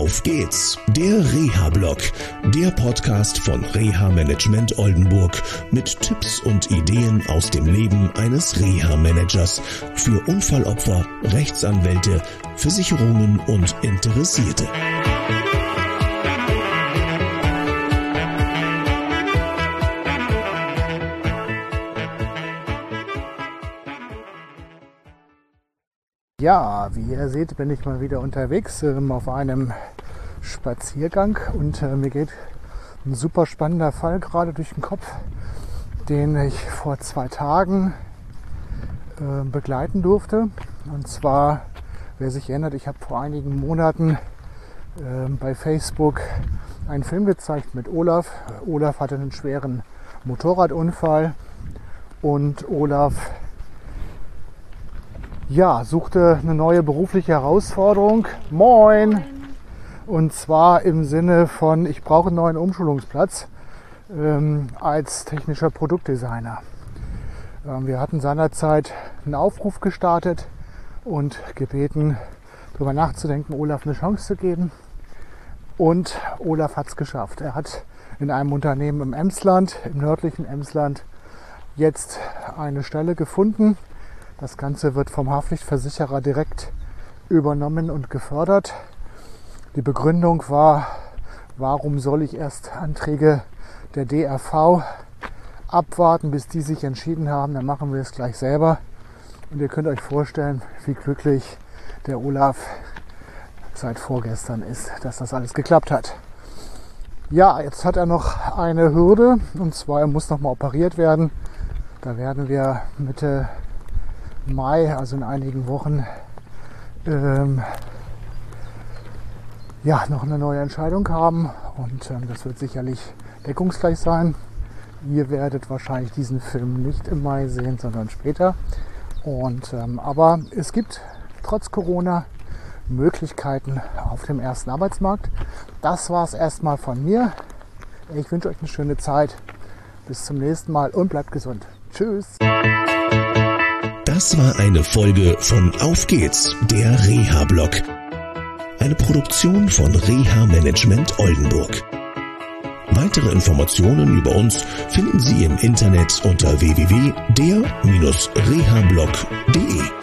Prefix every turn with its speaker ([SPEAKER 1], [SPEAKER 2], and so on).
[SPEAKER 1] Auf geht's, der Reha-Blog, der Podcast von Reha-Management Oldenburg mit Tipps und Ideen aus dem Leben eines Reha-Managers für Unfallopfer, Rechtsanwälte, Versicherungen und Interessierte.
[SPEAKER 2] Ja, wie ihr seht, bin ich mal wieder unterwegs auf einem Spaziergang und mir geht ein super spannender Fall gerade durch den Kopf, den ich vor 2 Tagen begleiten durfte. Und zwar, wer sich erinnert, ich habe vor einigen Monaten bei Facebook einen Film gezeigt mit Olaf. Olaf hatte einen schweren Motorradunfall und Olaf suchte eine neue berufliche Herausforderung. Moin! Und zwar im Sinne von, ich brauche einen neuen Umschulungsplatz als technischer Produktdesigner. Wir hatten seinerzeit einen Aufruf gestartet und gebeten, darüber nachzudenken, Olaf eine Chance zu geben. Und Olaf hat es geschafft. Er hat in einem Unternehmen im Emsland, im nördlichen Emsland, jetzt eine Stelle gefunden. Das Ganze wird vom Haftpflichtversicherer direkt übernommen und gefördert. Die Begründung war, warum soll ich erst Anträge der DRV abwarten, bis die sich entschieden haben, dann machen wir es gleich selber. Und ihr könnt euch vorstellen, wie glücklich der Olaf seit vorgestern ist, dass das alles geklappt hat. Ja, jetzt hat er noch eine Hürde, und zwar er muss nochmal operiert werden. Da werden wir Mitte Mai, also in einigen Wochen, noch eine neue Entscheidung haben und das wird sicherlich deckungsgleich sein. Ihr werdet wahrscheinlich diesen Film nicht im Mai sehen, sondern später. Aber es gibt trotz Corona Möglichkeiten auf dem ersten Arbeitsmarkt. Das war es erstmal von mir. Ich wünsche euch eine schöne Zeit. Bis zum nächsten Mal und bleibt gesund. Tschüss.
[SPEAKER 1] Das war eine Folge von Auf geht's, der Reha-Blog. Eine Produktion von Reha-Management Oldenburg. Weitere Informationen über uns finden Sie im Internet unter www.der-rehablog.de.